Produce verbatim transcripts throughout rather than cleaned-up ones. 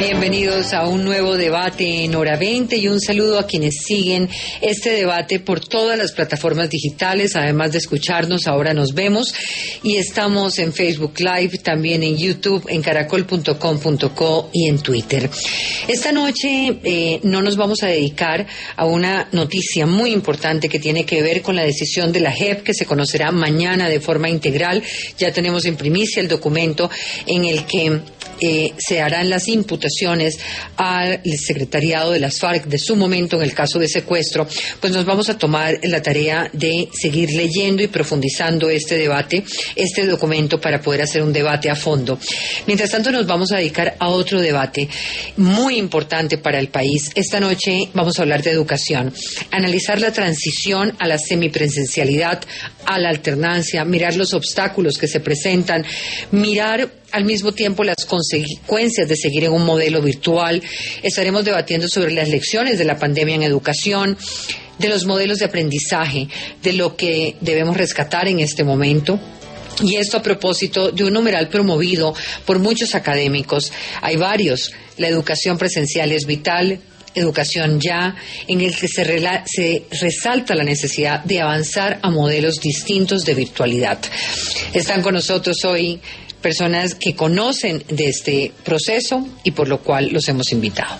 Bienvenidos a un nuevo debate en Hora veinte y un saludo a quienes siguen este debate por todas las plataformas digitales. Además de escucharnos, ahora nos vemos y estamos en Facebook Live, también en YouTube, en caracol punto com punto co y en Twitter. Esta noche eh, no nos vamos a dedicar a una noticia muy importante que tiene que ver con la decisión de la J E P que se conocerá mañana de forma integral. Ya tenemos en primicia el documento en el que Eh, se harán las imputaciones al secretariado de las FARC de su momento en el caso de secuestro. Pues nos vamos a tomar la tarea de seguir leyendo y profundizando este debate, este documento, para poder hacer un debate a fondo. Mientras tanto, nos vamos a dedicar a otro debate muy importante para el país. Esta noche vamos a hablar de educación, analizar la transición a la semipresencialidad, a la alternancia, mirar los obstáculos que se presentan, mirar al mismo tiempo las consecuencias de seguir en un modelo virtual. Estaremos debatiendo sobre las lecciones de la pandemia en educación, de los modelos de aprendizaje, de lo que debemos rescatar en este momento. Y esto a propósito de un numeral promovido por muchos académicos. Hay varios. La educación presencial es vital. Educación ya, en el que se, rela- se resalta la necesidad de avanzar a modelos distintos de virtualidad. Están con nosotros hoy personas que conocen de este proceso y por lo cual los hemos invitado.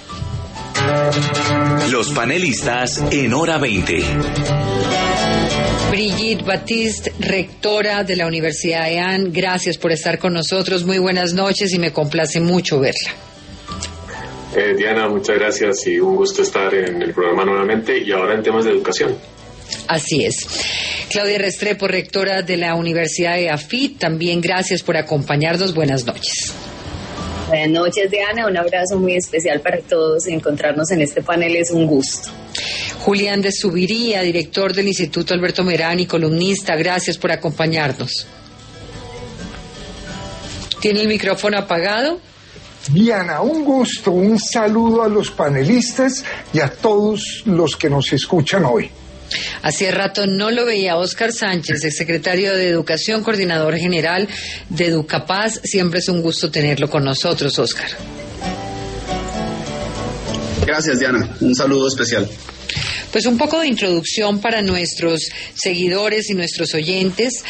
Los panelistas en Hora veinte. Brigitte Baptiste, rectora de la Universidad E A N, gracias por estar con nosotros. Muy buenas noches y me complace mucho verla. Eh, Diana, muchas gracias y un gusto estar en el programa nuevamente y ahora en temas de educación. Así es. Claudia Restrepo, rectora de la Universidad de AFIT, también gracias por acompañarnos. Buenas noches. Buenas noches, Diana. Un abrazo muy especial para todos. Encontrarnos en este panel es un gusto. Julián de Subiría, director del Instituto Alberto Merani, columnista, gracias por acompañarnos. ¿Tiene el micrófono apagado? Diana, un gusto, un saludo a los panelistas y a todos los que nos escuchan hoy. Hace rato no lo veía. Óscar Sánchez, exsecretario de Educación, coordinador general de Educapaz. Siempre es un gusto tenerlo con nosotros, Óscar. Gracias, Diana. Un saludo especial. Pues un poco de introducción para nuestros seguidores y nuestros oyentes.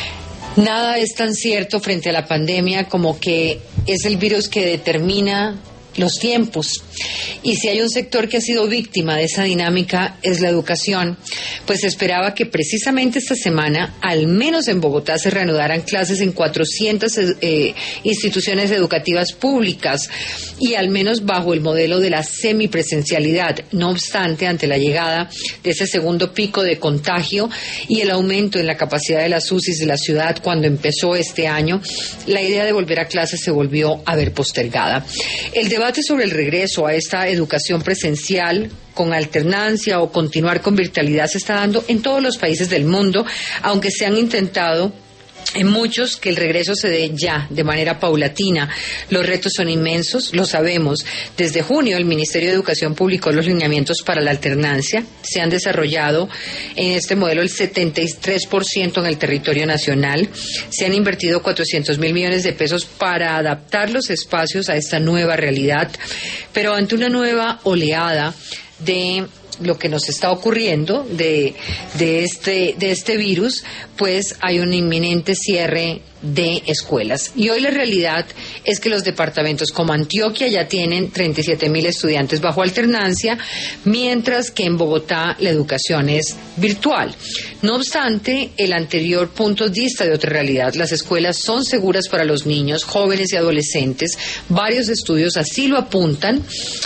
Nada es tan cierto frente a la pandemia como que es el virus que determina los tiempos. Y si hay un sector que ha sido víctima de esa dinámica es la educación, pues se esperaba que precisamente esta semana, al menos en Bogotá, se reanudaran clases en cuatrocientas eh, instituciones educativas públicas y al menos bajo el modelo de la semipresencialidad. No obstante, ante la llegada de ese segundo pico de contagio y el aumento en la capacidad de las U C Is de la ciudad cuando empezó este año, la idea de volver a clases se volvió a ver postergada. El debate sobre el regreso a esta educación presencial con alternancia o continuar con virtualidad se está dando en todos los países del mundo, aunque se han intentado en muchos que el regreso se dé ya, de manera paulatina. Los retos son inmensos, lo sabemos. Desde junio el Ministerio de Educación publicó los lineamientos para la alternancia. Se han desarrollado en este modelo el setenta y tres por ciento en el territorio nacional. Se han invertido cuatrocientos mil millones de pesos para adaptar los espacios a esta nueva realidad. Pero ante una nueva oleada de lo que nos está ocurriendo de, de este de este virus, pues hay un inminente cierre de escuelas. Y hoy la realidad es que los departamentos como Antioquia ya tienen treinta y siete mil estudiantes bajo alternancia, mientras que en Bogotá la educación es virtual. No obstante, el anterior punto dista de otra realidad. Las escuelas son seguras para los niños, jóvenes y adolescentes. Varios estudios así lo apuntan.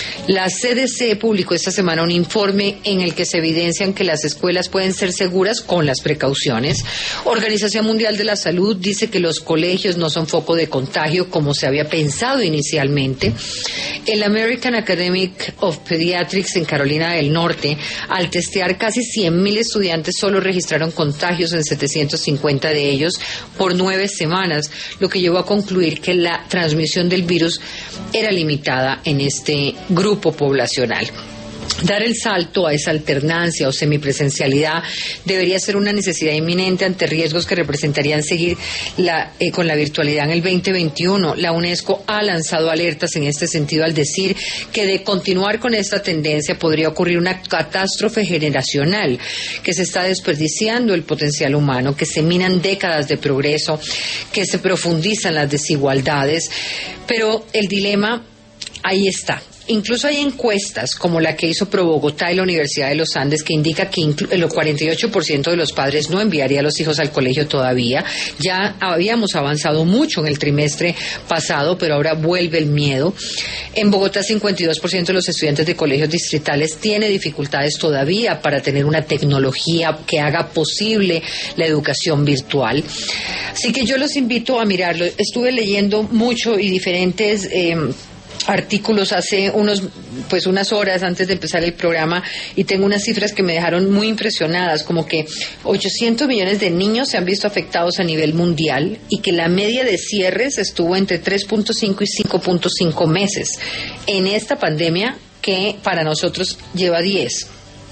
La C D C publicó esta semana un informe en el que se evidencian que las escuelas pueden ser seguras con las precauciones. Organización Mundial de la Salud dice que los colegios no son foco de contagio como se había pensado inicialmente. El American Academic of Pediatrics en Carolina del Norte, al testear casi cien mil estudiantes, solo registraron contagios en setecientos cincuenta de ellos por nueve semanas, lo que llevó a concluir que la transmisión del virus era limitada en este grupo poblacional. Dar el salto a esa alternancia o semipresencialidad debería ser una necesidad inminente ante riesgos que representarían seguir la, eh, con la virtualidad en el veinte veintiuno. La UNESCO ha lanzado alertas en este sentido al decir que de continuar con esta tendencia podría ocurrir una catástrofe generacional, que se está desperdiciando el potencial humano, que se minan décadas de progreso, que se profundizan las desigualdades. Pero el dilema ahí está. Incluso hay encuestas como la que hizo Pro Bogotá y la Universidad de los Andes que indica que el cuarenta y ocho por ciento de los padres no enviaría a los hijos al colegio todavía. Ya habíamos avanzado mucho en el trimestre pasado, pero ahora vuelve el miedo. En Bogotá, cincuenta y dos por ciento de los estudiantes de colegios distritales tiene dificultades todavía para tener una tecnología que haga posible la educación virtual. Así que yo los invito a mirarlo. Estuve leyendo mucho y diferentes Eh, artículos hace unos pues unas horas antes de empezar el programa y tengo unas cifras que me dejaron muy impresionadas, como que ochocientos millones de niños se han visto afectados a nivel mundial y que la media de cierres estuvo entre tres punto cinco y cinco punto cinco meses en esta pandemia que para nosotros lleva diez.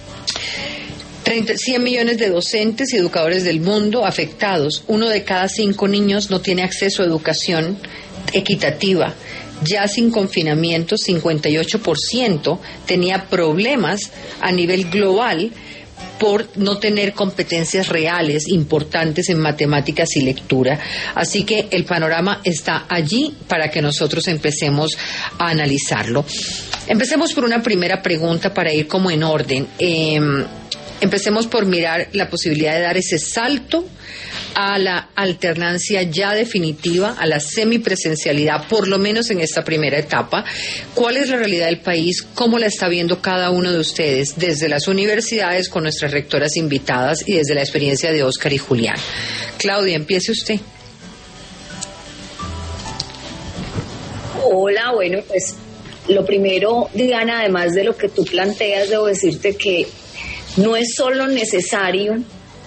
cien millones de docentes y educadores del mundo afectados. Uno de cada cinco niños no tiene acceso a educación equitativa. Ya sin confinamiento, cincuenta y ocho por ciento tenía problemas a nivel global por no tener competencias reales importantes en matemáticas y lectura. Así que el panorama está allí para que nosotros empecemos a analizarlo. Empecemos por una primera pregunta para ir como en orden. Eh, empecemos por mirar la posibilidad de dar ese salto a la alternancia ya definitiva, a la semipresencialidad, por lo menos en esta primera etapa. ¿Cuál es la realidad del país? ¿Cómo la está viendo cada uno de ustedes desde las universidades con nuestras rectoras invitadas y desde la experiencia de Óscar y Julián? Claudia, empiece usted. Hola, bueno, pues lo primero, Diana, además de lo que tú planteas, debo decirte que no es solo necesario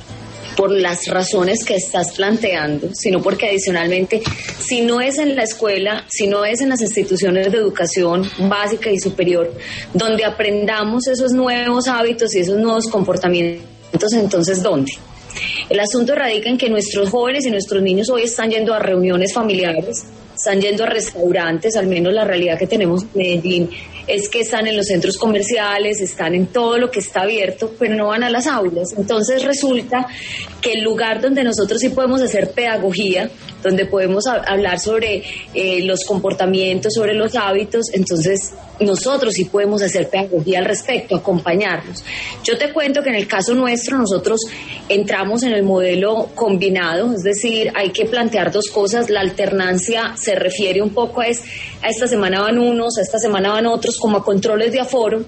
por las razones que estás planteando, sino porque adicionalmente, si no es en la escuela, si no es en las instituciones de educación básica y superior, donde aprendamos esos nuevos hábitos y esos nuevos comportamientos, entonces, ¿dónde? El asunto radica en que nuestros jóvenes y nuestros niños hoy están yendo a reuniones familiares, están yendo a restaurantes, al menos la realidad que tenemos en Medellín es que están en los centros comerciales, están en todo lo que está abierto, pero no van a las aulas. Entonces resulta que el lugar donde nosotros sí podemos hacer pedagogía, donde podemos a- hablar sobre eh, los comportamientos, sobre los hábitos, entonces nosotros sí podemos hacer pedagogía al respecto, acompañarlos. Yo te cuento que en el caso nuestro nosotros entramos en el modelo combinado, es decir, hay que plantear dos cosas. La alternancia se refiere un poco a, es, a esta semana van unos, a esta semana van otros, como a controles de aforo.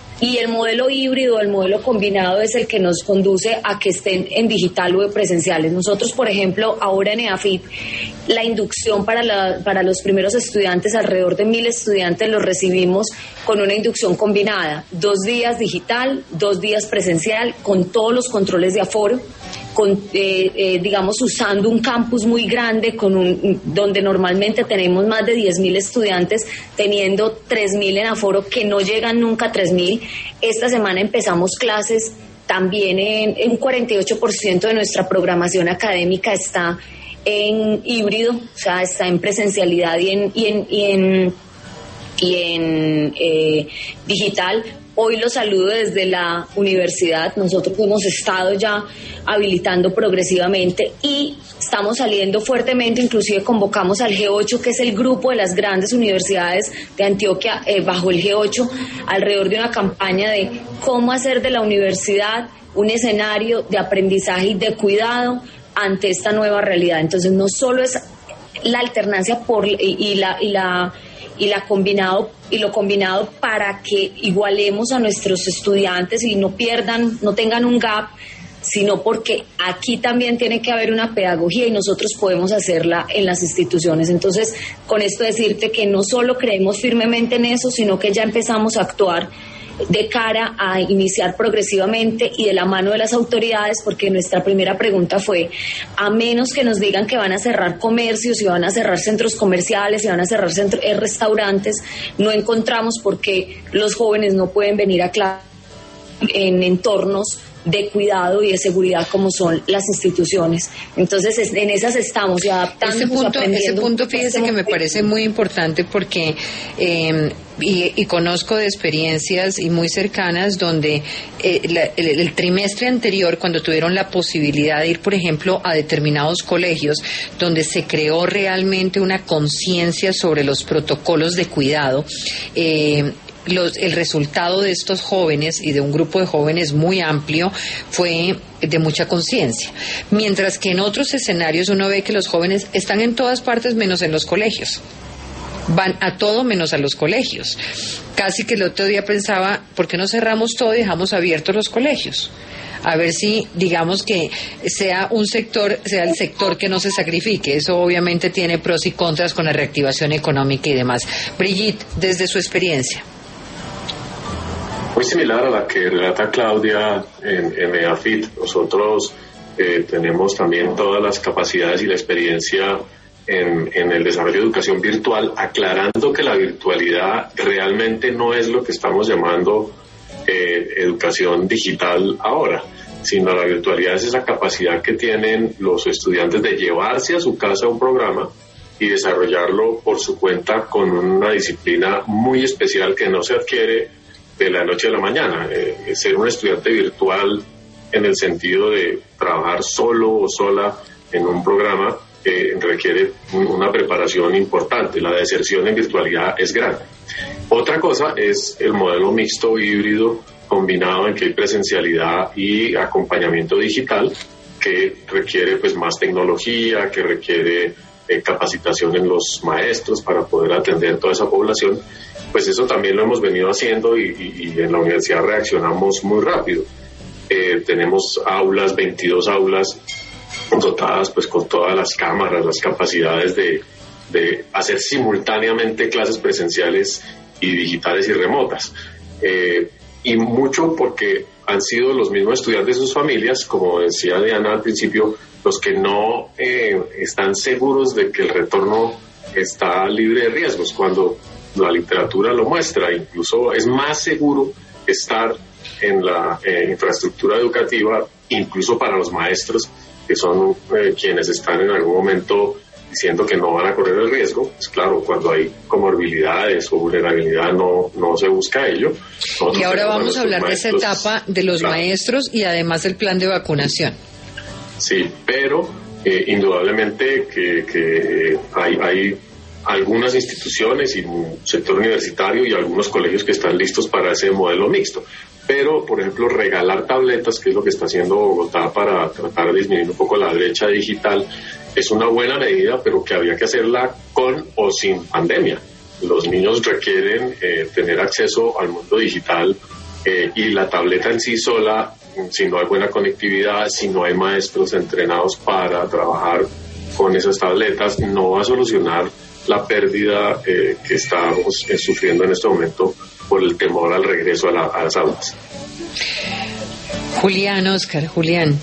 Y el modelo híbrido, el modelo combinado es el que nos conduce a que estén en digital o en presenciales. Nosotros, por ejemplo, ahora en EAFIT, la inducción para, la, para los primeros estudiantes, alrededor de mil estudiantes, los recibimos con una inducción combinada. Dos días digital, dos días presencial, con todos los controles de aforo, con, eh, eh, digamos, usando un campus muy grande, con un, donde normalmente tenemos más de diez mil estudiantes, teniendo tres mil en aforo, que no llegan nunca a tres mil. Esta semana empezamos clases también en, en un cuarenta y ocho por ciento de nuestra programación académica está en híbrido, o sea, está en presencialidad y en, y en, y en, y en eh, digital. Hoy los saludo desde la universidad. Nosotros hemos estado ya habilitando progresivamente y estamos saliendo fuertemente, inclusive convocamos al G ocho, que es el grupo de las grandes universidades de Antioquia, eh, bajo el G ocho, alrededor de una campaña de cómo hacer de la universidad un escenario de aprendizaje y de cuidado ante esta nueva realidad. Entonces no solo es la alternancia por y, y la y la y la combinado y lo combinado para que igualemos a nuestros estudiantes y no pierdan, no tengan un gap, sino porque aquí también tiene que haber una pedagogía y nosotros podemos hacerla en las instituciones. Entonces, con esto decirte que no solo creemos firmemente en eso, sino que ya empezamos a actuar de cara a iniciar progresivamente y de la mano de las autoridades, porque nuestra primera pregunta fue, a menos que nos digan que van a cerrar comercios y van a cerrar centros comerciales y van a cerrar centros, eh, restaurantes, no encontramos por qué los jóvenes no pueden venir a clase en entornos de cuidado y de seguridad como son las instituciones. Entonces en esas estamos y adaptando. Ese punto, ese punto fíjese que me parece muy importante porque eh, y, y conozco de experiencias y muy cercanas donde eh, la, el, el trimestre anterior, cuando tuvieron la posibilidad de ir, por ejemplo, a determinados colegios donde se creó realmente una conciencia sobre los protocolos de cuidado, eh, Los, el resultado de estos jóvenes y de un grupo de jóvenes muy amplio fue de mucha conciencia, mientras que en otros escenarios uno ve que los jóvenes están en todas partes menos en los colegios, van a todo menos a los colegios. Casi que el otro día pensaba, ¿por qué no cerramos todo y dejamos abiertos los colegios? A ver si, digamos que sea un sector, sea el sector que no se sacrifique. Eso obviamente tiene pros y contras con la reactivación económica y demás. Brigitte, desde su experiencia. Muy similar a la que relata Claudia en, en EAFIT. Nosotros eh, tenemos también todas las capacidades y la experiencia en, en el desarrollo de educación virtual, aclarando que la virtualidad realmente no es lo que estamos llamando eh, educación digital ahora, sino la virtualidad es esa capacidad que tienen los estudiantes de llevarse a su casa un programa y desarrollarlo por su cuenta con una disciplina muy especial que no se adquiere de la noche a la mañana. Eh, ser un estudiante virtual en el sentido de trabajar solo o sola en un programa eh, requiere una preparación importante. La deserción en virtualidad es grande. Otra cosa es el modelo mixto híbrido combinado en que hay presencialidad y acompañamiento digital, que requiere pues más tecnología, que requiere eh, capacitación en los maestros para poder atender toda esa población. Pues eso también lo hemos venido haciendo y, y, y en la universidad reaccionamos muy rápido. Eh, tenemos aulas, veintidós aulas dotadas pues con todas las cámaras, las capacidades de, de hacer simultáneamente clases presenciales y digitales y remotas. Eh, y mucho porque han sido los mismos estudiantes y sus familias, como decía Diana al principio, los que no eh, están seguros de que el retorno está libre de riesgos, cuando la literatura lo muestra. Incluso es más seguro estar en la eh, infraestructura educativa, incluso para los maestros, que son eh, quienes están en algún momento diciendo que no van a correr el riesgo. Pues claro, cuando hay comorbilidades o vulnerabilidad no, no se busca ello. Nosotros y ahora vamos a hablar maestros, de esa etapa de los claro. maestros y además del plan de vacunación. Sí, pero eh, indudablemente que, que hay... hay algunas instituciones y un sector universitario y algunos colegios que están listos para ese modelo mixto. Pero, por ejemplo, regalar tabletas, que es lo que está haciendo Bogotá para tratar de disminuir un poco la brecha digital, es una buena medida, pero que habría que hacerla con o sin pandemia. Los niños requieren eh, tener acceso al mundo digital eh, y la tableta en sí sola, si no hay buena conectividad, si no hay maestros entrenados para trabajar con esas tabletas, no va a solucionar la pérdida eh, que estamos eh, sufriendo en este momento por el temor al regreso a, la, a las aulas. Julián, Oscar, Julián.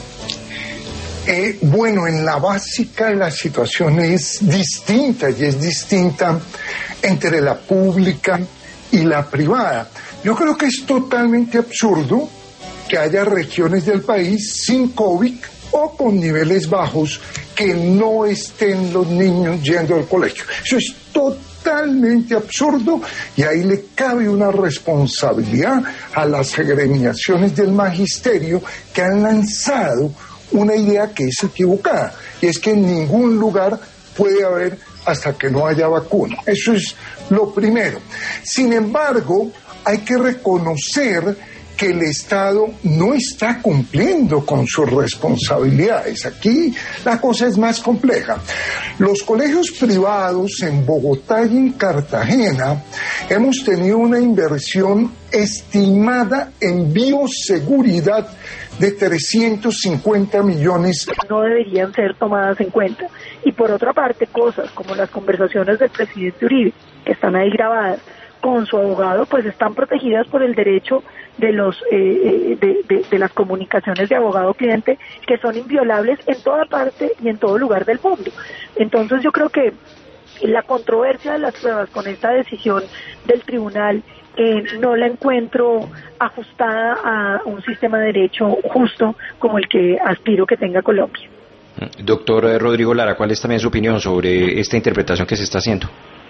Eh, bueno, en la básica la situación es distinta y es distinta entre la pública y la privada. Yo creo que es totalmente absurdo que haya regiones del país sin COVID o con niveles bajos que no estén los niños yendo al colegio. Eso es totalmente absurdo y ahí le cabe una responsabilidad a las agremiaciones del magisterio que han lanzado una idea que es equivocada, y es que en ningún lugar puede haber hasta que no haya vacuna. Eso es lo primero. Sin embargo, hay que reconocer que el Estado no está cumpliendo con sus responsabilidades. Aquí la cosa es más compleja. Los colegios privados en Bogotá y en Cartagena hemos tenido una inversión estimada en bioseguridad de trescientos cincuenta millones. No deberían ser tomadas en cuenta. Y por otra parte, cosas como las conversaciones del presidente Uribe, que están ahí grabadas, con su abogado, pues están protegidas por el derecho de los eh, de, de, de las comunicaciones de abogado-cliente, que son inviolables en toda parte y en todo lugar del mundo. Entonces yo creo que la controversia de las pruebas con esta decisión del tribunal eh, no la encuentro ajustada a un sistema de derecho justo como el que aspiro que tenga Colombia. Doctor Rodrigo Lara, ¿cuál es también su opinión sobre esta interpretación que se está haciendo?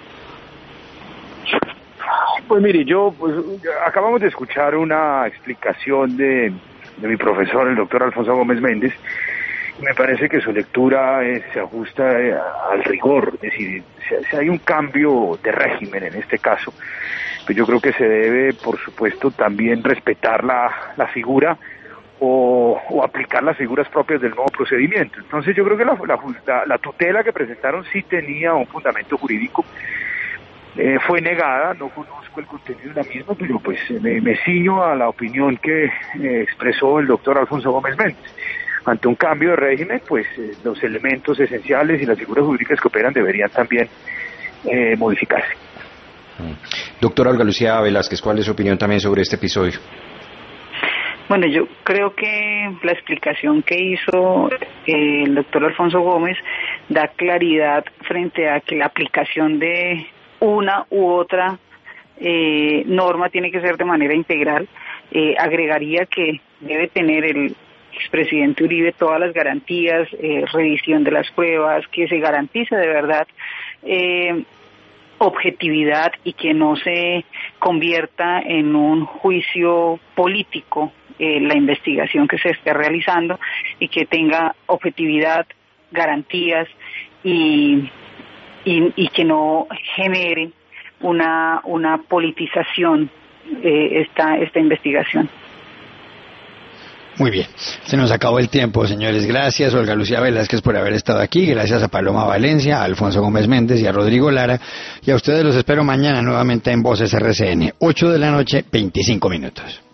Pues mire, yo pues acabamos de escuchar una explicación de, de mi profesor, el doctor Alfonso Gómez Méndez. Me parece que su lectura eh, se ajusta eh, al rigor, es decir, si, si hay un cambio de régimen en este caso, pues yo creo que se debe, por supuesto, también respetar la, la figura o, o aplicar las figuras propias del nuevo procedimiento. Entonces yo creo que la, la, la tutela que presentaron sí tenía un fundamento jurídico. Eh, fue negada, no conozco el contenido de la misma, pero pues me, me ciño a la opinión que eh, expresó el doctor Alfonso Gómez Méndez. Ante un cambio de régimen, pues eh, los elementos esenciales y las figuras jurídicas que operan deberían también eh, modificarse. Doctora Olga Lucía Velázquez, ¿cuál es su opinión también sobre este episodio? Bueno, yo creo que la explicación que hizo eh, el doctor Alfonso Gómez da claridad frente a que la aplicación de una u otra eh, norma tiene que ser de manera integral. Eh, agregaría que debe tener el expresidente Uribe todas las garantías, eh, revisión de las pruebas, que se garantice de verdad eh, objetividad y que no se convierta en un juicio político eh, la investigación que se esté realizando, y que tenga objetividad, garantías y Y, y que no genere una una politización eh, esta esta investigación. Muy bien, se nos acabó el tiempo, señores. Gracias, Olga Lucía Velázquez, por haber estado aquí. Gracias a Paloma Valencia, a Alfonso Gómez Méndez y a Rodrigo Lara. Y a ustedes los espero mañana nuevamente en Voces R C N, ocho de la noche, veinticinco minutos.